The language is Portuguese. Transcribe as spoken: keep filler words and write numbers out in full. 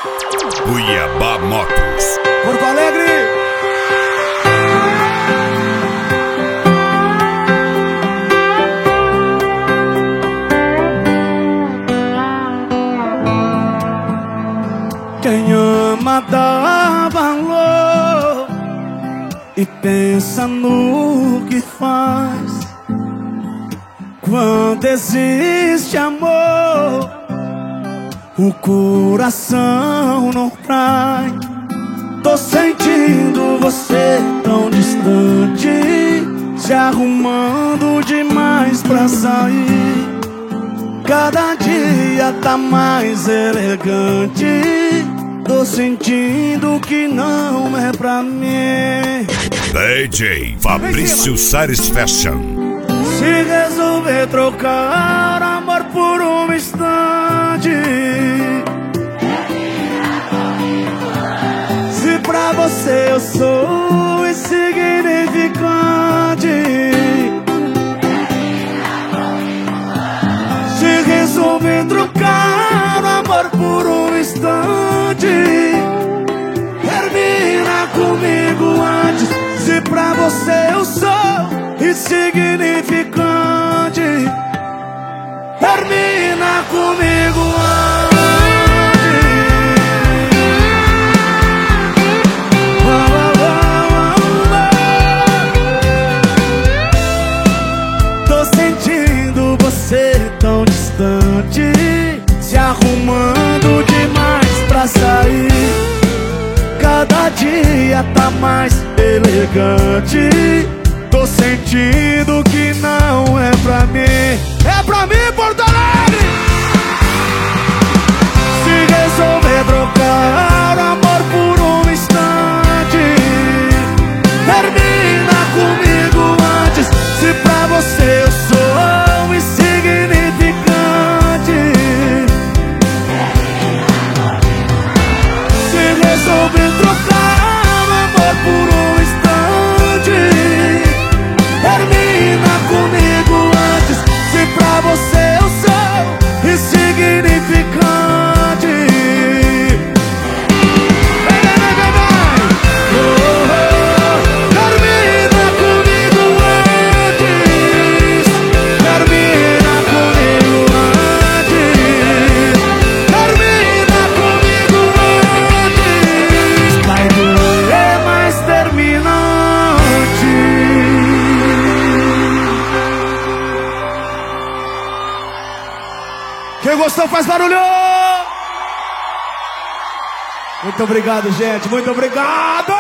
Cuiabá Motos, Porto Alegre. Quem ama dá valor e pensa no que faz. Quando existe amor, o coração não cai. Tô sentindo você tão distante, se arrumando demais pra sair. Cada dia tá mais elegante. Tô sentindo que não é pra mim. D J Fabrício Sares Fashion. Se resolver trocar amor por um instante, se pra você eu sou insignificante, se resolver trocar amor por um instante, termina comigo antes. Se pra você eu sou insignificante, termina comigo antes. Tô sentindo você tão distante, se arrumando demais pra sair. Cada dia tá mais elegante. Tô sentindo que não é pra mim. É pra mim, Porto Alegre! Se resolver trocar amor por um instante, termina comigo antes. Se pra você eu sou insignificante, se resolver trocar amor por um instante, termina comigo antes. Se pra você eu sou insignificante, vem, vem, vem, vem, vem. Oh, oh. Termina comigo antes, termina comigo antes, termina comigo antes. Vai doer, mas termina antes. Quem gostou faz barulho! Muito obrigado, gente. Muito obrigado!